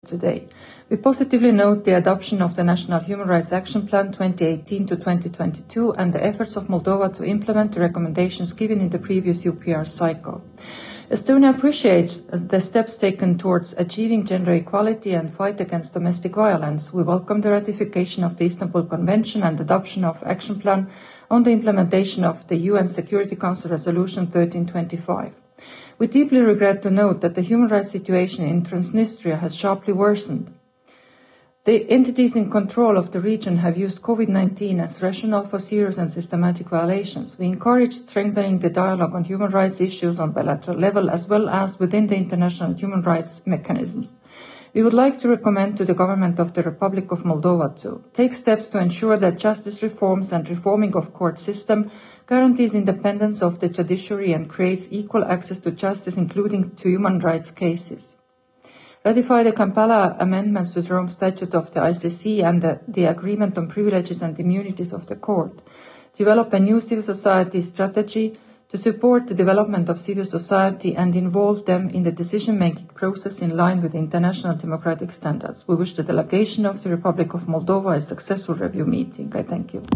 today. We positively note the adoption of the National Human Rights Action Plan 2018 to 2022 and the efforts of Moldova to implement the recommendations given in the previous UPR cycle. Estonia appreciates the steps taken towards achieving gender equality and fight against domestic violence. We welcome the ratification of the Istanbul Convention and adoption of Action Plan on the implementation of the UN Security Council Resolution 1325. We deeply regret to note that the human rights situation in Transnistria has sharply worsened. The entities in control of the region have used COVID-19 as rationale for serious and systematic violations. We encourage strengthening the dialogue on human rights issues on bilateral level as well as within the international human rights mechanisms. We would like to recommend to the government of the Republic of Moldova to take steps to ensure that justice reforms and reforming of court system guarantees independence of the judiciary and creates equal access to justice, including to human rights cases. Ratify the Kampala amendments to the Rome Statute of the ICC and the Agreement on Privileges and Immunities of the Court. Develop a new civil society strategy to support the development of civil society and involve them in the decision-making process in line with international democratic standards. We wish the delegation of the Republic of Moldova a successful review meeting. I thank you.